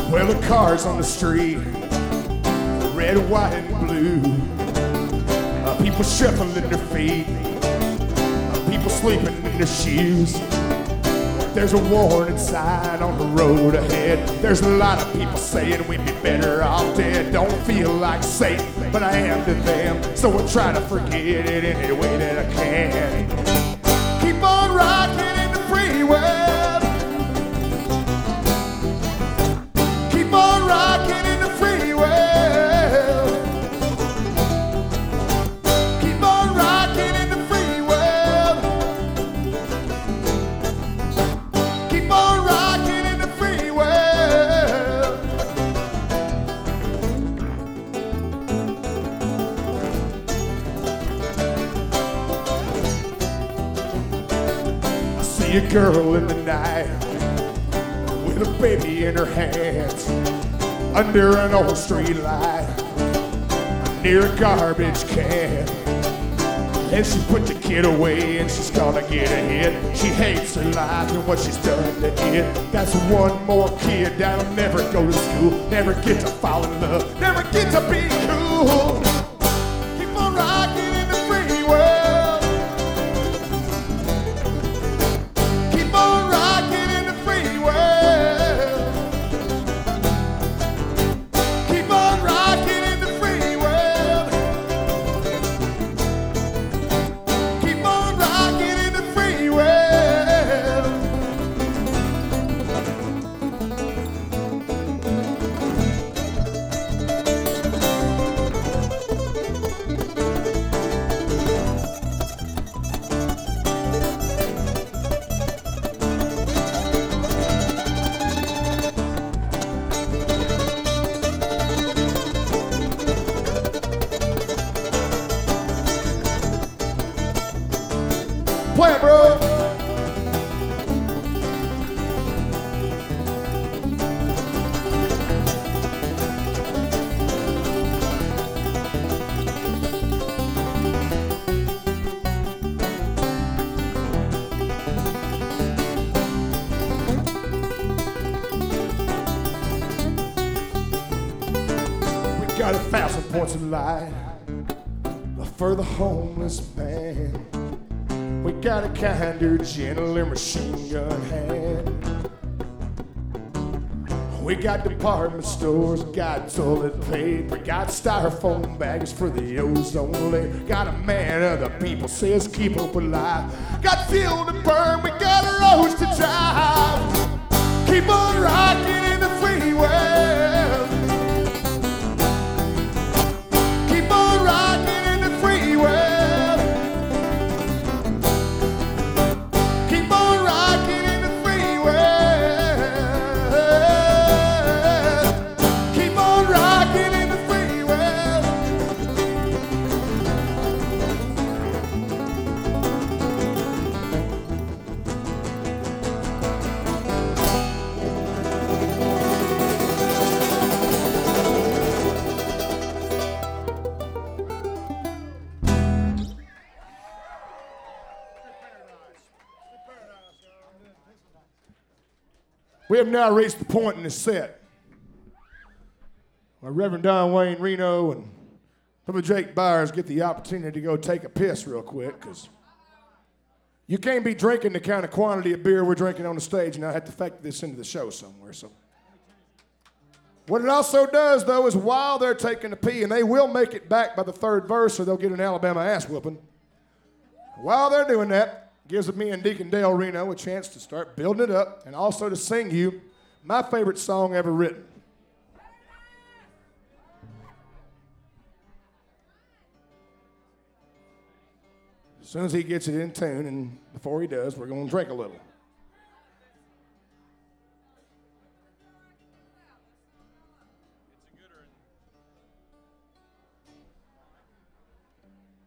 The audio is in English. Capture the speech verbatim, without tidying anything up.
Well, the cars on the street, red, white, and blue. Uh, people shuffling their feet, uh, people sleeping in their shoes. There's a warning sign on the road ahead. There's a lot of people saying we'd be better off dead. Don't feel like Satan, but I am to them, so I try to forget it any way that I can. Keep on rocking in the free world. Keep on rocking in the free world. Keep on rocking in the free world. Keep on rocking in the free world. I see a girl in the night with a baby in her hands under an old street light near a garbage can. And she put the kid away and she's gonna get ahead. She hates her life and what she's done to it. That's one more kid that'll never go to school, never get to fall in love, never get to be cool. Keep on rocking in the free world. Keep on rocking in the free world. Keep on rocking in the free world. Keep on rocking in the free world. Play it, bro. We got a thousand points of light for the homeless man. We got a kinder, gentler machine gun hand. We got department stores, got toilet paper, got styrofoam bags for the ozone layer. Got a man of the people says keep hope alive. Got fuel to burn, we got roads to drive. Keep on rocking in the free world. Keep on rocking in the free world. We have now reached the point in this set where Reverend Don Wayne Reno and Brother Jake Byers get the opportunity to go take a piss real quick, because you can't be drinking the kind of quantity of beer we're drinking on the stage and not have to factor this into the show somewhere. So, what it also does, though, is while they're taking a pee, and they will make it back by the third verse or they'll get an Alabama ass whooping, while they're doing that, gives me and Deacon Dale Reno a chance to start building it up and also to sing you my favorite song ever written. As soon as he gets it in tune, and before he does, we're going to drink a little.